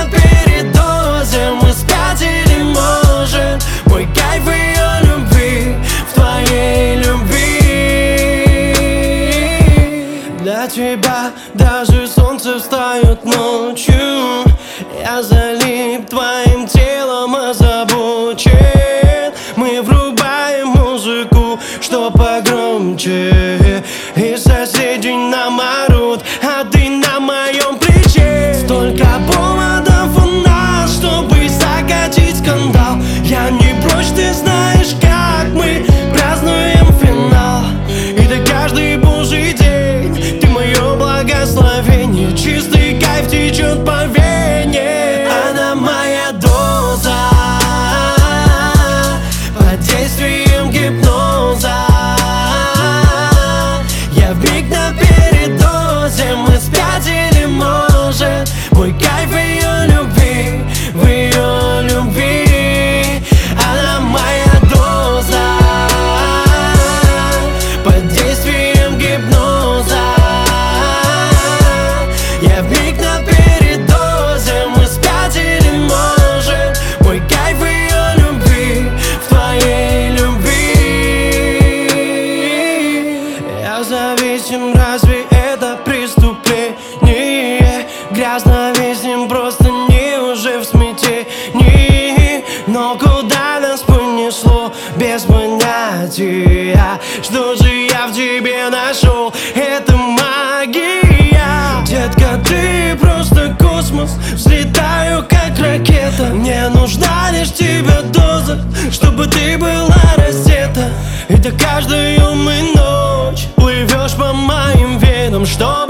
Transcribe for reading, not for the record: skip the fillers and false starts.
на передозе, мы спятили, может. Мой кайф в ее любви, в твоей любви. Для тебя даже солнце встает ночью. Я залип твоим телом, озабочен. Мы врубаем музыку, что погромче, и соседи нам орут, а ты на моем плече. Столько поводов у нас, чтобы закатить скандал. Я не прочь, ты знаешь, как мы празднуем финал. И ты каждый божий день, ты мое благословение. Чистый кайф течет по вене. Она моя доза, под действием гипноза. Я вмиг на передозе, мы спятили, может. Мой кайф в ее любви, в ее любви. Она моя доза, под действием гипноза. Я вмиг на передозе, мы спятили, может. Мой кайф в ее любви, в твоей любви. Я зависим, разве это преступление? Грязно виснем, просто не уже в смятении. Но куда нас понесло, без понятия. Что же я в тебе нашел? Это магия. Детка, ты просто космос, взлетаю как ракета. Мне нужна лишь тебя доза, чтобы ты была раздета. И ты каждую мы ночь плывешь по моим венам, что